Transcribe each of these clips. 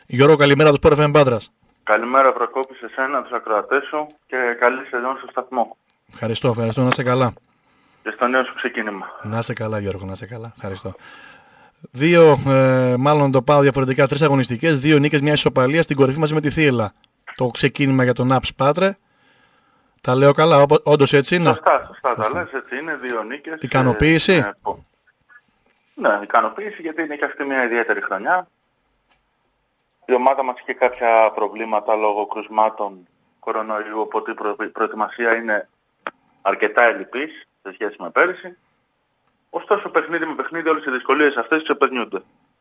Γιώργο, καλημέρα του Sport FM Πάτρας. Καλημέρα Προκόπη σε σένα, τους ακροατές σου και καλή σεζόν στο σταθμό. Ευχαριστώ, να είσαι καλά. Και στο νέο σου ξεκίνημα. Να είσαι καλά Γιώργο, να είσαι καλά. Ευχαριστώ. Δύο, μάλλον το πάω διαφορετικά, 3 αγωνιστικές, 2 νίκες, 1 ισοπαλία στην κορυφή μαζί με τη Θύελλα. Το ξεκίνημα για τον Άψ Πάτρε. Τα λέω καλά, όντως έτσι είναι. Σωστά τα λες, έτσι είναι, 2 νίκες. Ικανοποίηση. Ναι, ικανοποίηση γιατί είναι και αυτή μια ιδιαίτερη χρονιά. Η ομάδα μας είχε κάποια προβλήματα λόγω κρουσμάτων κορονοϊού, οπότε η προετοιμασία είναι αρκετά ελλειπής σε σχέση με πέρυσι. Ωστόσο, παιχνίδι με παιχνίδι, όλες οι δυσκολίες αυτές ξεπερνιούνται.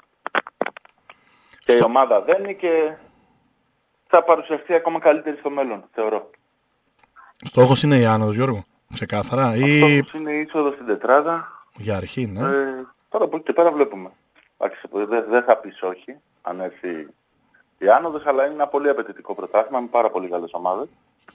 Και η ομάδα δένει και θα παρουσιαστεί ακόμα καλύτερη στο μέλλον, θεωρώ. Στόχος είναι η άνοδος, Γιώργο, ξεκάθαρα. Ο στόχος είναι η είσοδος στην τετράδα. Για αρχή, ναι. Τώρα από εκεί και πέρα βλέπουμε. Δεν θα πεις όχι, αν έρθει η άνοδος, αλλά είναι ένα πολύ απαιτητικό πρωτάθλημα με πάρα πολύ καλές ομάδες.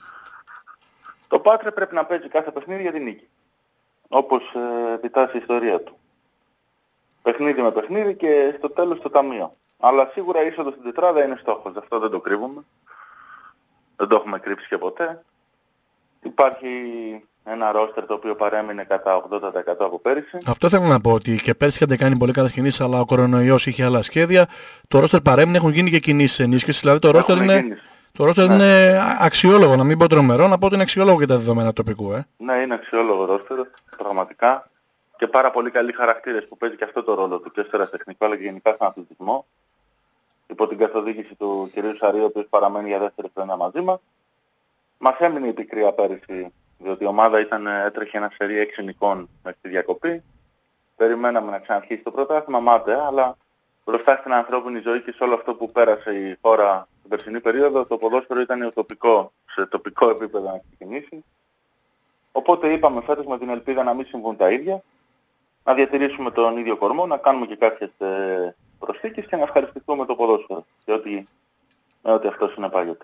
Το Πάτρε πρέπει να παίζει κάθε παιχνίδι για την νίκη. Όπως επιτάσσει η ιστορία του. Παιχνίδι με παιχνίδι και στο τέλος το ταμείο. Αλλά σίγουρα η είσοδος στην τετράδα είναι στόχος. Αυτό δεν το κρύβουμε. Δεν το έχουμε κρύψει και ποτέ. Υπάρχει ένα ρόστερ το οποίο παρέμεινε κατά 80% από πέρυσι. Αυτό θέλω να πω, ότι και πέρυσι είχατε κάνει πολύ καλές κινήσεις, αλλά ο κορονοϊός είχε άλλα σχέδια. Το ρόστερ παρέμεινε, έχουν γίνει και κινήσεις ενίσχυσης. Δηλαδή το ρόστερ είναι... Το ρόστερ είναι αξιόλογο, να μην πω τρομερό, να πω ότι είναι αξιόλογο για τα δεδομένα τοπικού. Ναι, είναι αξιόλογο ρόστερ, πραγματικά. Και πάρα πολύ καλοί χαρακτήρες που παίζει και αυτό το ρόλο του και στο ερασιτεχνικό αλλά και γενικά στον αθλητισμό. Υπό την καθοδήγηση του κ. Σαρίου, ο οποίος παραμένει για δεύτερη χρονιά μαζί μας. Μας έμεινε η πικρία πέρυσι, διότι η ομάδα έτρεχε ένα σερί 6 νικών μέχρι τη διακοπή. Περιμέναμε να ξαναρχίσει το πρωτάθλημα, μάταια, αλλά μπροστά στην ανθρώπινη ζωή και σε όλο αυτό που πέρασε η χώρα την περσινή περίοδο, το ποδόσφαιρο ήταν ουτοπικό, σε τοπικό επίπεδο να ξεκινήσει. Οπότε είπαμε φέτος με την ελπίδα να μην συμβούν τα ίδια, να διατηρήσουμε τον ίδιο κορμό, να κάνουμε και κάποιες προσθήκες και να ευχαριστηθούμε το ποδόσφαιρο. Διότι ό,τι αυτό συνεπάγεται.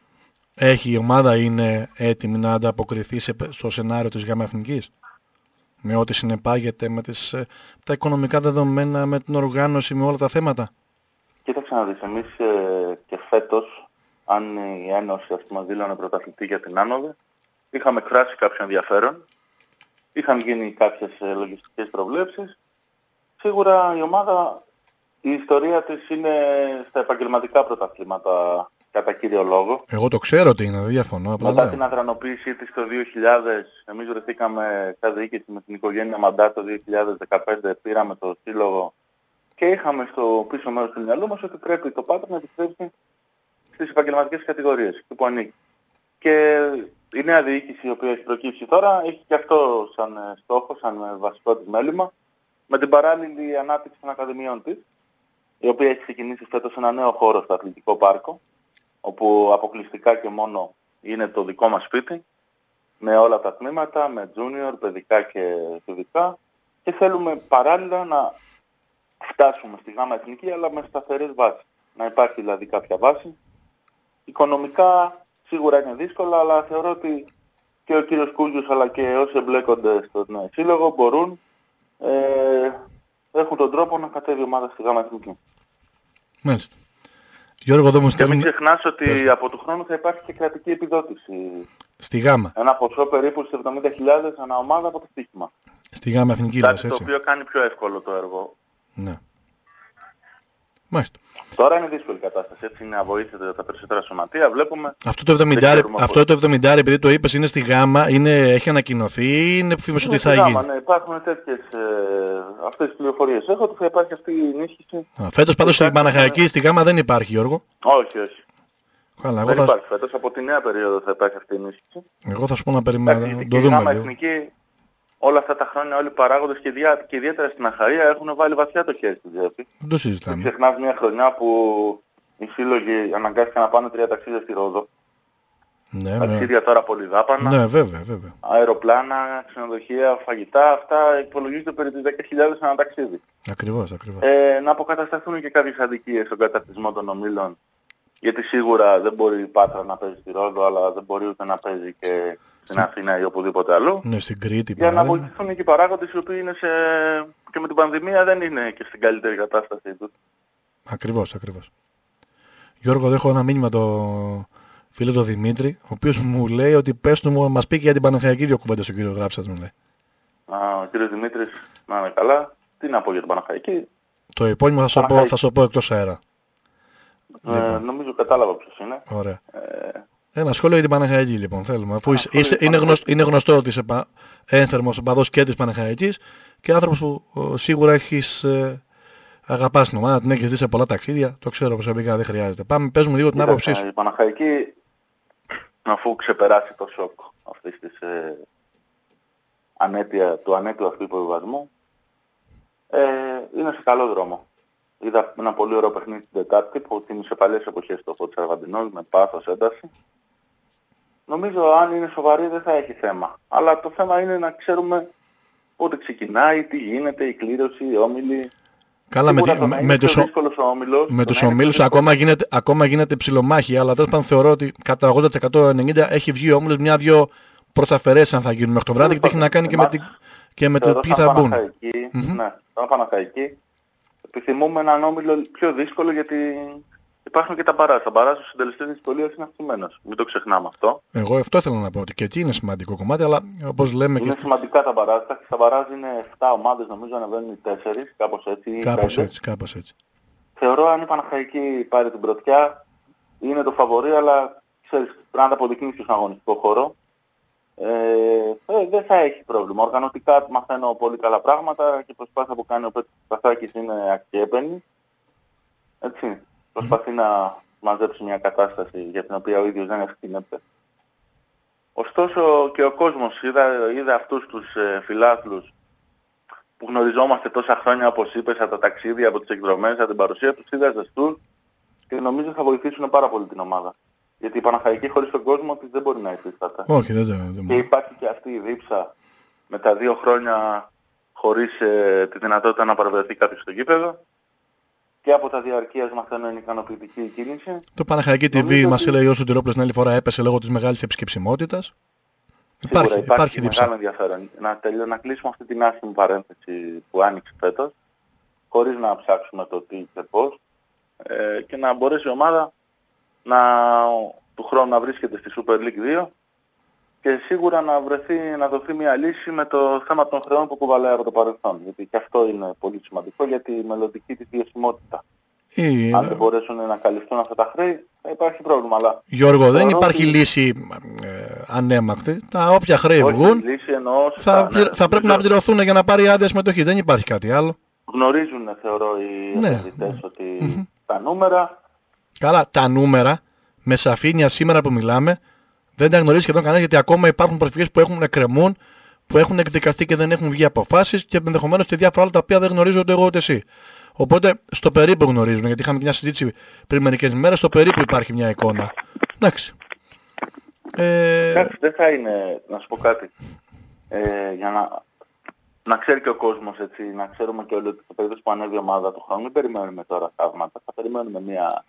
Η ομάδα είναι έτοιμη να ανταποκριθεί στο σενάριο της ΓΑΜΑ Εθνικής? Με ό,τι συνεπάγεται, με τα οικονομικά δεδομένα, με την οργάνωση, με όλα τα θέματα. Κοίταξε να δεις, εμείς και φέτος, αν η Ένωση μας δήλωνε πρωταθλητή για την άνοδο, είχαμε εκφράσει κάποιο ενδιαφέρον, είχαν γίνει κάποιες λογιστικές προβλέψεις. Σίγουρα η ομάδα, η ιστορία της είναι στα επαγγελματικά πρωταθλήματα κατά κύριο λόγο. Εγώ το ξέρω ότι είναι, δεν διαφωνώ. Μετά την αδρανοποίησή της το 2000, εμείς βρεθήκαμε σαν διοίκηση με την οικογένεια Μαντά το 2015, πήραμε το σύλλογο και είχαμε στο πίσω μέρος του μυαλού μας ότι πρέπει το Πάτρε να επιστρέψει στις επαγγελματικές κατηγορίες που ανήκει. Και η νέα διοίκηση η οποία έχει προκύψει τώρα έχει και αυτό σαν στόχο, σαν βασικό της μέλημα, με την παράλληλη ανάπτυξη των ακαδημιών της, η οποία έχει ξεκινήσει φέτος ένα νέο χώρο στο αθλητικό πάρκο, όπου αποκλειστικά και μόνο είναι το δικό μας σπίτι, με όλα τα τμήματα, με junior, παιδικά και παιδικά, και θέλουμε παράλληλα να φτάσουμε στη ΓΑΜΑ Εθνική, αλλά με σταθερές βάσεις. Να υπάρχει δηλαδή κάποια βάση. Οικονομικά σίγουρα είναι δύσκολα, αλλά θεωρώ ότι και ο κύριος Κούγιος αλλά και όσοι εμπλέκονται στον σύλλογο μπορούν, έχουν τον τρόπο να κατέβει η ομάδα στη ΓΑΜΑ Εθνική. Μάλιστα. Γιώργο, εδώ μου και μην ξεχνάς ότι από του χρόνου θα υπάρχει και κρατική επιδότηση. Στη ΓΑΜΑ. Ένα ποσό περίπου στις 70.000 ανά ομάδα από το στοίχημα. Στη ΓΑΜΑ Εθνική, λες, έτσι. Το οποίο κάνει πιο εύκολο το έργο. Ναι. Μάλιστα. Τώρα είναι δύσκολη η κατάσταση, έτσι είναι αβοήθητα τα περισσότερα σωματεία, βλέπουμε. Αυτό το 70, επειδή το είπες, είναι στη ΓΑΜΑ, έχει ανακοινωθεί ή είναι φήμες ότι θα γίνει? Ναι, υπάρχουν τέτοιες, αυτές τις πληροφορίες. Έχω ότι θα υπάρχει αυτή η ενίσχυση. Φέτος πάντως στην Παναχαϊκή, στη ΓΑΜΑ δεν υπάρχει, Γιώργο. Όχι. Καλά, δεν υπάρχει φέτος, από τη νέα περίοδο θα υπάρχει αυτή η ενίσχυση. Εγώ θα σου πω να περιμένω, το δούμε. Η ΓΑΜΑ Εθνική, όλα αυτά τα χρόνια όλοι οι παράγοντες και ιδιαίτερα στην Αχαρία έχουν βάλει βαθιά το χέρι στη διεύθυνση. Δεν το συζητάμε. Ξεχνάς μια χρονιά που οι σύλλογοι αναγκάστηκαν να πάνε 3 ταξίδια στη Ρόδο. Ναι, ταξίδια τώρα πολύ δάπανα. Ναι, βέβαια. Αεροπλάνα, ξενοδοχεία, φαγητά, αυτά υπολογίζονται περί τις 10.000 ανά ταξίδι. Ακριβώς. Να αποκατασταθούν και κάποιες αδικίες στον καταρτισμό των ομίλων. Γιατί σίγουρα δεν μπορεί η Πάτρα να παίζει στη Ρόδο, αλλά δεν μπορεί ούτε να παίζει και στην Αθήνα ή οπουδήποτε αλλού. Ναι, στην Κρήτη. Για να βοηθηθούν και οι παράγοντες οι οποίοι είναι και με την πανδημία δεν είναι και στην καλύτερη κατάστασή τους. Ακριβώς. Γιώργο, έχω ένα μήνυμα το φίλο του Δημήτρη, ο οποίος μου λέει ότι πες του μου, μας πει και για την Παναχαϊκή 2 κουβέντες ο κύριος Γράψας, μου λέει. Ο κύριος Δημήτρης, να είναι καλά. Τι να πω για την Παναχαϊκή. Το επώνυμο θα σου πω εκτός αέρα. Νομίζω κατάλαβα ποιος είναι. Ωραία. Ένα σχόλιο για την Παναχαϊκή λοιπόν θέλουμε. Αφού είναι γνωστό ότι είσαι ένθερμος οπαδός και της Παναχαϊκής και άνθρωπος που σίγουρα έχεις αγαπάς την ομάδα, την έχεις δει σε πολλά ταξίδια, το ξέρω προσωπικά, δεν χρειάζεται. Πάμε, πες μου λίγο την άποψή σου. Η Παναχαϊκή, αφού ξεπεράσει το σοκ αυτής της του ανέτειου αυτού υποβιβασμού, είναι σε καλό δρόμο. Είδα ένα πολύ ωραίο παιχνίδι την Τετάρτη που θύμισε παλιές εποχές στο Φώτης Αρβαντινός με πάθος, ένταση. Νομίζω αν είναι σοβαρή δεν θα έχει θέμα. Αλλά το θέμα είναι να ξέρουμε πότε ξεκινάει, τι γίνεται, η κλήρωση, οι όμιλοι. Καλά, με τους ομίλους ακόμα γίνεται ψιλομάχη, αλλά τέλος πάντων θεωρώ ότι κατά 80% έχει βγει ο όμιλος μια-δυο προσταφερές αν θα γίνουν μέχρι το βράδυ και τι έχει να κάνει και με το ποιοι θα μπουν. Ναι, σαν Παναχαϊκή επιθυμούμε έναν όμιλο πιο δύσκολο γιατί υπάρχουν και τα μπαράζ. Τα μπαράζ ο συντελεστής δυσκολίας είναι αυξημένος. Μην το ξεχνάμε αυτό. Εγώ αυτό ήθελα να πω, ότι και εκεί είναι σημαντικό κομμάτι, αλλά όπως λέμε είναι σημαντικά τα μπαράζ. Τα μπαράζ είναι 7 ομάδες, νομίζω ανεβαίνουν οι 4, κάπως έτσι. Κάπως έτσι. Θεωρώ αν η Παναχαϊκή πάρει την πρωτιά, είναι το φαβορί, αλλά ξέρεις, πρέπει να τα αποδεικνύσει στον αγωνιστικό χώρο. Δεν θα έχει πρόβλημα. Οργανωτικά μαθαίνω πολύ καλά πράγματα και η προσπάθεια που κάνει ο Πέτρος Παθάκης είναι αξιέπαινη. Έτσι. Προσπαθεί να μαζέψει μια κατάσταση για την οποία ο ίδιος δεν ευθύνεται. Ωστόσο και ο κόσμος είδα αυτούς τους φιλάθλους που γνωριζόμαστε τόσα χρόνια, όπως είπες, από τα ταξίδια, από τις εκδρομές, από την παρουσία τους, είδα ζεστούς και νομίζω θα βοηθήσουν πάρα πολύ την ομάδα. Γιατί η Παναχαϊκή χωρίς τον κόσμο της δεν μπορεί να υφίσταται. Όχι, δεν και υπάρχει και αυτή η δίψα με τα 2 χρόνια χωρίς τη δυνατότητα να παρευρεθεί κάποιος στο γήπεδο. Και από τα διαρκείας μαθαίνω είναι ικανοποιητική η κίνηση. Το Παναχαϊκή TV μας έλεγε ο Σωτηρόπουλος την άλλη φορά έπεσε λόγω της μεγάλης επισκεψιμότητας. Υπάρχει μεγάλο ενδιαφέρον. Να κλείσουμε αυτή την άσχημη παρένθεση που άνοιξε φέτος, χωρίς να ψάξουμε το τι και πώς, και να μπορέσει η ομάδα του χρόνου να βρίσκεται στη Super League 2 και σίγουρα να δοθεί μια λύση με το θέμα των χρεών που κουβαλάει από το παρελθόν. Γιατί και αυτό είναι πολύ σημαντικό για τη μελλοντική της βιωσιμότητα. Αν δεν μπορέσουν να καλυφθούν αυτά τα χρέη, θα υπάρχει πρόβλημα. Αλλά Γιώργο, δεν υπάρχει λύση ανέμακτη. Τα όποια χρέη βγουν θα πρέπει να πληρωθούν για να πάρει άδεια συμμετοχή. Δεν υπάρχει κάτι άλλο. Γνωρίζουν, θεωρώ, οι επενδυτές ότι τα νούμερα... Καλά, τα νούμερα με σαφήνεια σήμερα που μιλάμε δεν τα γνωρίζει σχεδόν κανένα, γιατί ακόμα υπάρχουν προσφυγές που έχουν εκκρεμούν, που έχουν εκδικαστεί και δεν έχουν βγει αποφάσεις και ενδεχομένως και διάφορα άλλα τα οποία δεν γνωρίζω ούτε εγώ ούτε εσύ. Οπότε στο περίπου γνωρίζουν, γιατί είχαμε μια συζήτηση πριν μερικές μέρες, στο περίπου υπάρχει μια εικόνα. Εντάξει. Εντάξει, δεν θα είναι, να σου πω κάτι, για να ξέρει και ο κόσμος, έτσι, να ξέρουμε και όλοι ότι στο περίπτωση που ανέβει η ομάδα του χρόνου, μην περιμένουμε τώρα θαύματα, θα περιμένουμε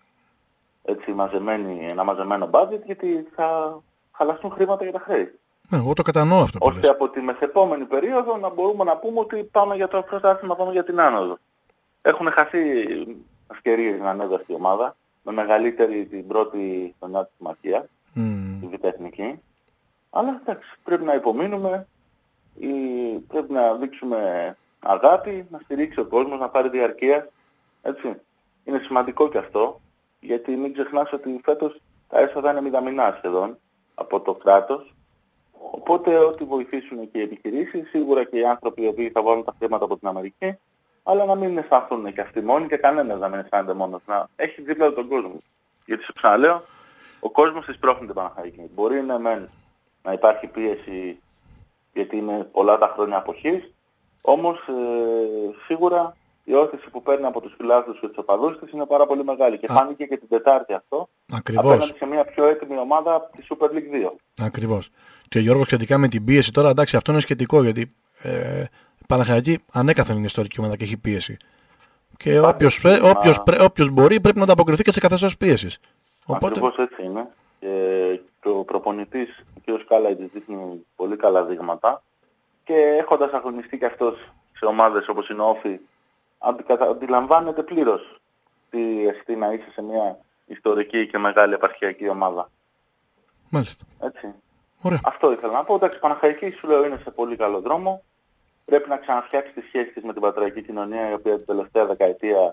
ένα μαζεμένο budget, γιατί θα χαλαστούν χρήματα για τα χρέη. Εγώ το κατανοώ αυτό. Ώστε από τη μεθεπόμενη περίοδο να μπορούμε να πούμε ότι πάμε για το πρωτάθλημα, πάμε για την άνοδο. Έχουν χαθεί ευκαιρίες να ανέβει αυτή η ομάδα, με μεγαλύτερη την πρώτη χρονιά της συμμαχίας, τη Β' Εθνική. Αλλά εντάξει, πρέπει να υπομείνουμε, πρέπει να δείξουμε αγάπη, να στηρίξει ο κόσμος, να πάρει διαρκεία. Έτσι. Είναι σημαντικό και αυτό, γιατί μην ξεχνάς ότι φέτος τα έσοδα είναι μηδαμινά σχεδόν από το κράτος. Οπότε ό,τι βοηθήσουν και οι επιχειρήσεις, σίγουρα και οι άνθρωποι οι οποίοι θα βάλουν τα χρήματα από την Αμερική, αλλά να μην αισθανθούν και αυτοί μόνοι και κανένας να μην αισθάνεται μόνος. Να έχει δίπλα τον κόσμο. Γιατί σε ξαναλέω, ο κόσμος της πρόχνει την Παναχαϊκή. Μπορεί να υπάρχει πίεση, γιατί είναι πολλά τα χρόνια αποχής, όμως σίγουρα η όθηση που παίρνει από τους φιλάθλους και τους οπαδούς της είναι πάρα πολύ μεγάλη. Και φάνηκε και την Τετάρτη αυτό. Ακριβώς. Απέναντι σε μια πιο έτοιμη ομάδα από τη Super League 2. Ακριβώς. Και Γιώργο, σχετικά με την πίεση τώρα, εντάξει, αυτό είναι σχετικό, γιατί η Παναχαϊκή ανέκαθεν είναι ιστορική ομάδα και έχει πίεση. Και όποιος μπορεί πρέπει να ανταποκριθεί και σε καθεστώς πίεσης. Ακριβώς έτσι είναι. Και ο προπονητής, ο κ. Σκάλαϊτης, δείχνει πολύ καλά δείγματα. Και έχοντας αγωνιστεί και αυτός σε ομάδες όπως είναι ο Όφη, αντιλαμβάνεται πλήρως τι εστί να είσαι σε μια ιστορική και μεγάλη επαρχιακή ομάδα. Μάλιστα. Έτσι. Ωραία. Αυτό ήθελα να πω. Εντάξει, η Παναχαϊκή σου λέω είναι σε πολύ καλό δρόμο. Πρέπει να ξαναφτιάξει τις σχέσεις της με την πατραϊκή κοινωνία, η οποία την τελευταία δεκαετία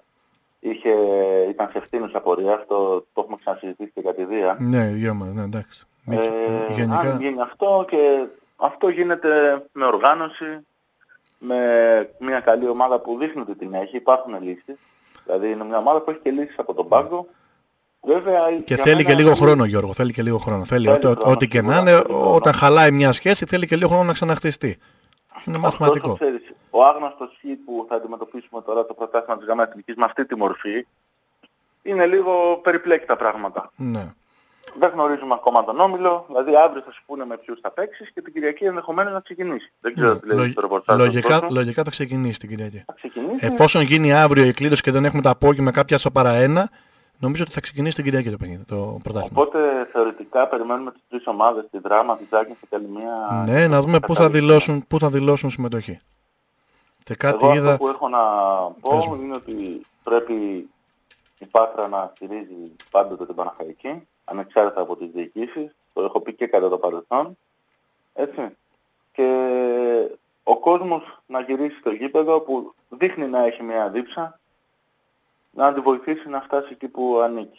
ήταν σε ευθύνουσα πορεία. Αυτό το έχουμε ξανασυζητήσει και κατηδία. Ναι, δυο μας, ναι, εντάξει. Γενικά... Αν γίνει αυτό, και αυτό γίνεται με οργάνωση, με μια καλή ομάδα που δείχνει ότι την έχει, υπάρχουν λύσεις. Δηλαδή είναι μια ομάδα που έχει και λύσεις από τον πάγκο. Βέβαια, και θέλει και λίγο χρόνο, Γιώργο, θέλει και λίγο χρόνο. Θέλει ό,τι και να είναι, όταν χαλάει μια σχέση, θέλει και λίγο χρόνο να ξαναχτιστεί. Είναι μαθηματικό. Ωστόσο, ξέρεις, ο άγνωστος χ που θα αντιμετωπίσουμε τώρα το πρωτάθλημα της ΓΑΜΑ Εθνικής με αυτή τη μορφή, είναι λίγο περιπλέκει τα πράγματα. Ναι. Δεν γνωρίζουμε ακόμα τον όμιλο, δηλαδή αύριο θα σου πούνε με ποιους θα παίξεις και την Κυριακή ενδεχομένως να ξεκινήσει. Δεν ξέρω τι λέει το ρεπορτάζ. Λογικά θα ξεκινήσει την Κυριακή. Θα ξεκινήσει. Εφόσον γίνει αύριο η κλήρωση και δεν έχουμε τα απόγευμα κάποια στο παρά ένα, νομίζω ότι θα ξεκινήσει την Κυριακή το πρωτάθλημα. Οπότε θεωρητικά περιμένουμε τις τρεις ομάδες, τη Δράμα, τη Ζάκη και άλλη μια... Ναι, να δούμε πού θα δηλώσουν συμμετοχή. Και κάτι εγώ είδα... αυτό που έχω να πω είναι ότι πρέπει η Πάτρα να στηρίζει πάντοτε την Παναχαϊκή, ανεξάρτητα από τις διοικήσεις. Το έχω πει και κατά το παρελθόν. Έτσι. Και ο κόσμος να γυρίσει στο γήπεδο που δείχνει να έχει μια δίψα, να τη βοηθήσει να φτάσει εκεί που ανήκει.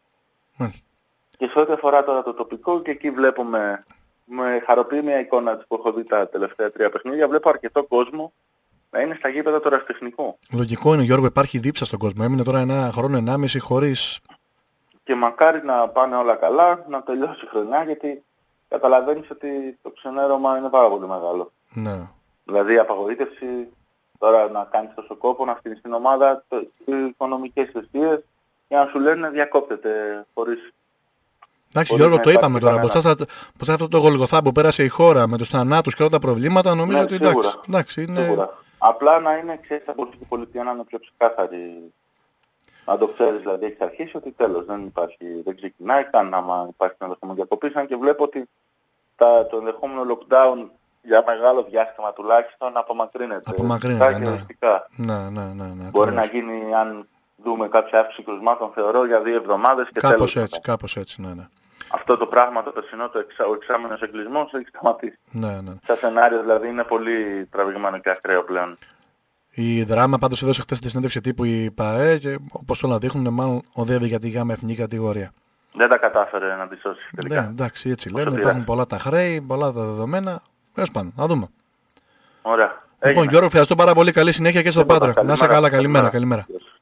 Και σε ό,τι αφορά τώρα το τοπικό, και εκεί βλέπουμε, με χαροποιεί μια εικόνα που έχω δει τα τελευταία 3 παιχνίδια, βλέπω αρκετό κόσμο να είναι στα γήπεδα του ερασιτεχνικού. Λογικό είναι, Γιώργο, υπάρχει δίψα στον κόσμο. Έμεινε τώρα 1 χρόνο, 1,5 χωρίς... Και μακάρι να πάνε όλα καλά, να τελειώσει η χρονιά, γιατί καταλαβαίνεις ότι το ξενέρωμα είναι πάρα πολύ μεγάλο. Ναι. Δηλαδή η απαγοήτευση, τώρα να κάνεις τόσο κόπο, να φτύνεις την ομάδα, οι οικονομικές αιστείες, για να σου λένε διακόπτεται χωρίς... Εντάξει, Γιώργο, το είπαμε τώρα. Μπροστά σε αυτό το Γολγοθά που πέρασε η χώρα με τους θανάτους και όλα τα προβλήματα, νομίζω ότι εντάξει, είναι... Σίγουρα. Απλά να είναι, ξέρεις, τα πολιτική πολιτεία να είναι πιο ξεκάθαρη. Να το ξέρεις, δηλαδή έχεις αρχίσει ότι τέλος δεν ξεκινάει καν άμα υπάρχει ένα ενδεχόμενο διακοπής, αν και βλέπω ότι το ενδεχόμενο lockdown για μεγάλο διάστημα τουλάχιστον απομακρύνεται. Ναι. Μπορεί να γίνει, αν δούμε κάποια αύξηση κρουσμάτων, θεωρώ, για 2 εβδομάδες και τέλος. Κάπως έτσι, ναι. Αυτό το πράγμα το περσινό, ο εξάμηνος εγκλισμός έχει σταματήσει. Ναι. Σαν σενάριο δηλαδή είναι πολύ τραβηγμένο και ακραίο πλέον. Η Δράμα πάντως έδωσε χθες τη συνέντευξη τύπου η ΠΑΕ και όπως όλα δείχνουν μάλλον οδεύει για τη ΓΑΜΑ εθνική κατηγορία. Δεν τα κατάφερε να τη σώσει τελικά. Ναι, εντάξει, έτσι λένε. Υπάρχουν πολλά τα χρέη, πολλά τα δεδομένα. Πες πάνω, να δούμε. Ωραία. Λοιπόν, Γιώργο, ευχαριστώ πάρα πολύ. Καλή συνέχεια και στο Πάτρα. Να είσαι καλά, καλημέρα.